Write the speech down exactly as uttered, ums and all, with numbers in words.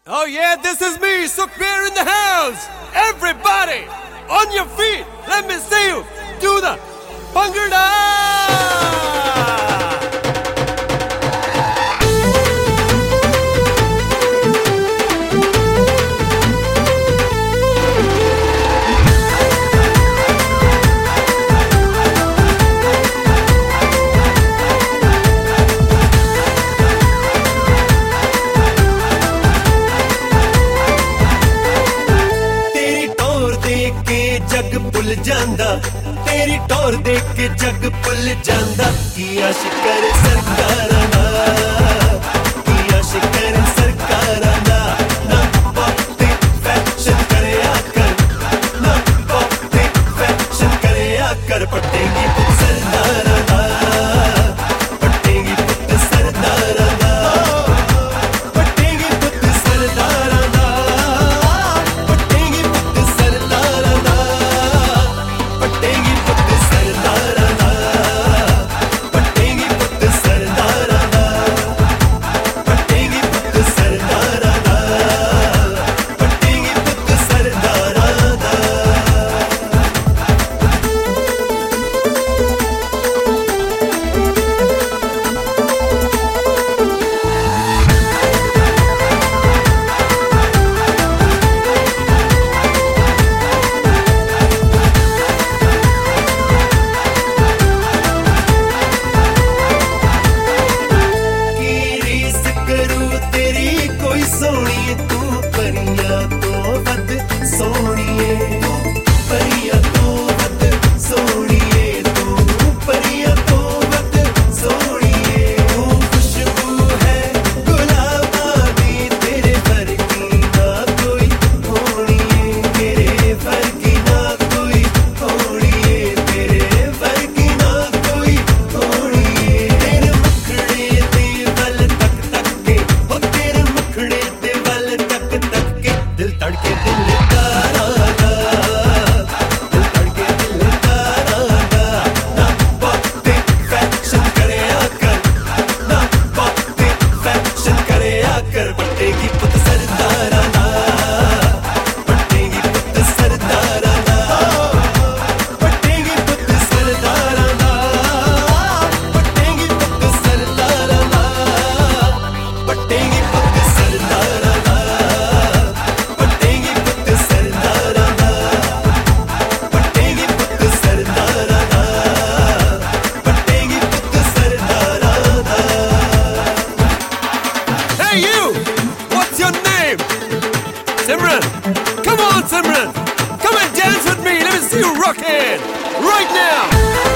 Oh yeah, this is me, Sukhbir in the house. Everybody, on your feet. Let me see you do the Bhangra. जग भुल जांदा तेरी टौर देख के जग भुल जांदा की आशिक करे सरकारां दा की आशिक करे सरकारां दा ना पॉपते फैशन करे आकर ना पॉपते फैशन करे आकर पटेगी पुत सरदारां दा पटेगी पुत सरदारां दा पटेगी पुत सरदारां दा पटेगी पुत सरदारां दा पटेगी पुत सरदारां दा पटेगी पुत सरदारां दा पटेगी पुत सरदारां दा पटेगी पुत सरदारां दा सोनी तू परिया तो वध सोनिए तू परिया तो वध सोनिए तू परिया तो वध सोनिए तू खुशबू है गुलाबा दी तेरे वर्गी ना कोई होनिए तेरे वर्गी ना कोई होनिए तेरे वर्गी ना कोई होनिए तेरे मुखड़े दे वल तक तक के हो तेरे मुखड़े तक तक के दिल तड़के दिल तारा दा दिल तड़के दिल तारा दा ना पॉपते फैशन करे आकर ना पॉपते फैशन करे आकर पटेगी पुत सरदारां दा पटेगी पुत सरदारां दा पटेगी पुत सरदारां दा पटेगी पुत सरदारां दा पटेगी पुत सरदारां दा पटेगी पुत सरदारां दा पटेगी पुत सरदारां दा पटेगी पुत सरदारां दा Hey you! What's your name? Simran! Come on, Simran! Come and dance with me! Let me see you rock it! Right now!